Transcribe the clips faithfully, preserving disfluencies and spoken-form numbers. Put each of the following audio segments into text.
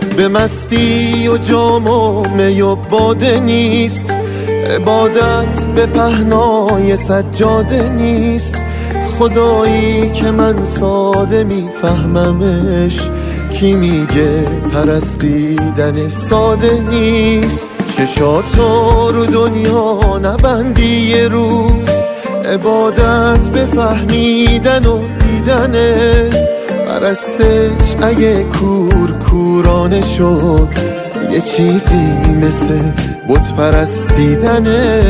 به مستی و جام و می و باده نیست، عبادت به پهنای سجاده نیست. خدایی که من ساده میفهممش، کی میگه پرستیدن ساده نیست. چشاتو رو دنیا نبندی یه روز، عبادت به فهمیدن و دیدنه. پرستش اگه کور کورانه شد، یه چیزی مثل بت پرستیدنه.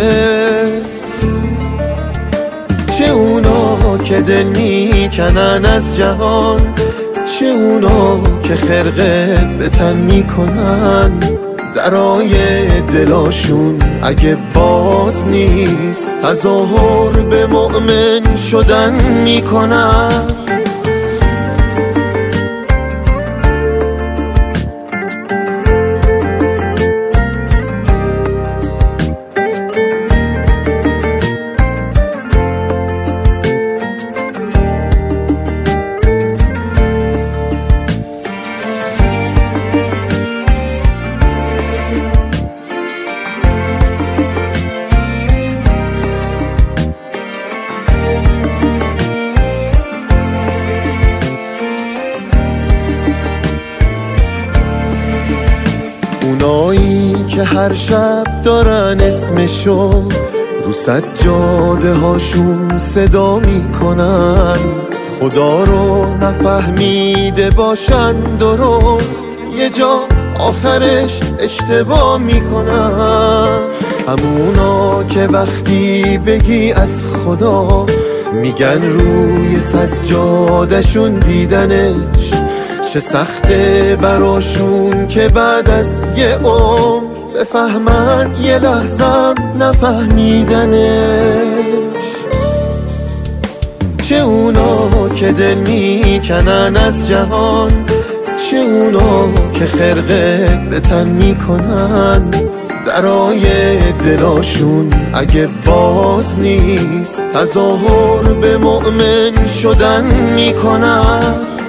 چه اونا که دل میکنن از جهان، چه اونا که خرقه به تن میکنن. درای دلاشون اگه باز نیست، تظاهر به مؤمن شدن میکنن. اونایی که هر شب دارن اسمشو رو سجاده هاشون صدا میکنن، خدا رو نفهمیده باشن درست، یه جا آخرش اشتباه میکنن. همونا که وقتی بگی از خدا، میگن روی سجادشون دیدنش. چه سخته براشون که بعد از یه عمر بفهمن یه لحظم نفهمیدنش. چه اونا که دل میکنن از جهان، چه اونا که خرقه به تن میکنن. درای دلاشون اگه باز نیست، تظاهر به مؤمن شدن میکنن.